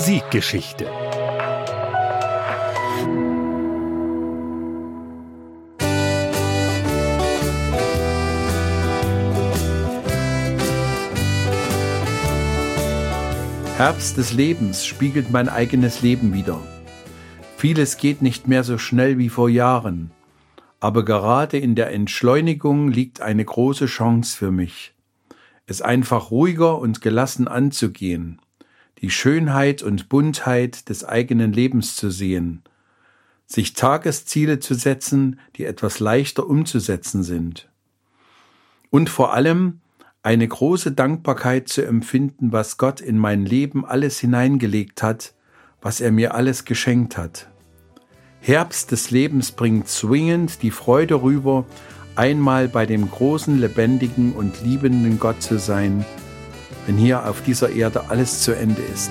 Musikgeschichte. Herbst des Lebens spiegelt mein eigenes Leben wider. Vieles geht nicht mehr so schnell wie vor Jahren, aber gerade in der Entschleunigung liegt eine große Chance für mich, es einfach ruhiger und gelassen anzugehen, die Schönheit und Buntheit des eigenen Lebens zu sehen, sich Tagesziele zu setzen, die etwas leichter umzusetzen sind. Und vor allem eine große Dankbarkeit zu empfinden, was Gott in mein Leben alles hineingelegt hat, was er mir alles geschenkt hat. Herbst des Lebens bringt zwingend die Freude rüber, einmal bei dem großen, lebendigen und liebenden Gott zu sein, wenn hier auf dieser Erde alles zu Ende ist.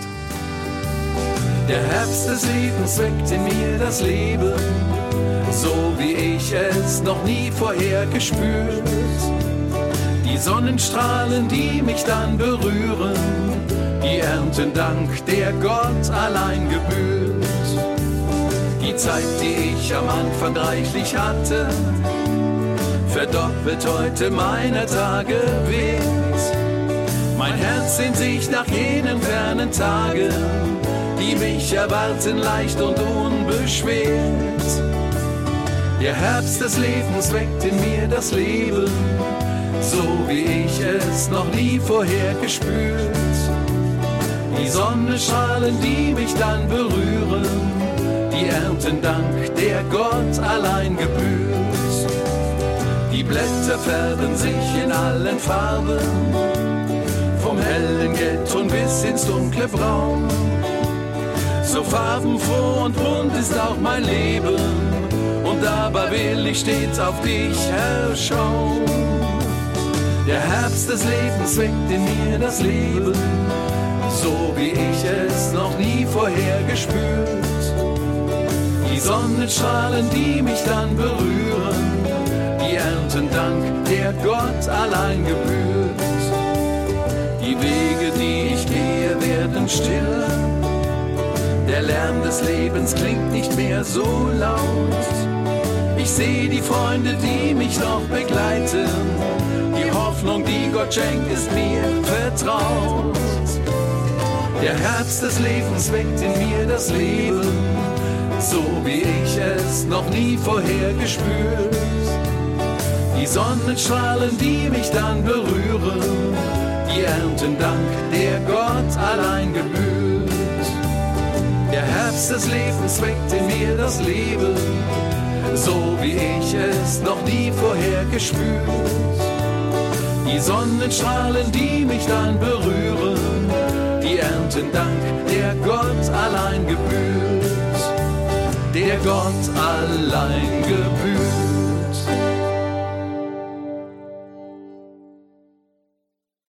Der Herbst des Lebens weckt in mir das Leben, so wie ich es noch nie vorher gespürt. Die Sonnenstrahlen, die mich dann berühren, die ernten Dank, der Gott allein gebührt. Die Zeit, die ich am Anfang reichlich hatte, verdoppelt heute meine Tage wert. Mein Herz sehnt sich nach jenen fernen Tagen, die mich erwarten leicht und unbeschwert. Der Herbst des Lebens weckt in mir das Leben, so wie ich es noch nie vorher gespürt. Die Sonnenstrahlen, die mich dann berühren, die ernten Dank, der Gott allein gebührt. Die Blätter färben sich in allen Farben, vom hellen Gelbton bis ins dunkle Braun. So farbenfroh und bunt ist auch mein Leben, und dabei will ich stets auf dich, Herr, schauen. Der Herbst des Lebens weckt in mir das Leben, so wie ich es noch nie vorher gespürt. Die Sonnenstrahlen, die mich dann berühren, die ernten Dank, der Gott allein gebührt. Die Wege, die ich gehe, werden stiller, der Lärm des Lebens klingt nicht mehr so laut. Ich sehe die Freunde, die mich noch begleiten, die Hoffnung, die Gott schenkt, ist mir vertraut. Der Herbst des Lebens weckt in mir das Leben, so wie ich es noch nie vorher gespürt. Die Sonnenstrahlen, die mich dann berühren, die ernten Dank, der Gott allein gebührt. Der Herbst des Lebens weckt in mir das Leben, so wie ich es noch nie vorher gespürt. Die Sonnenstrahlen, die mich dann berühren, die ernten Dank, der Gott allein gebührt. Der Gott allein gebührt.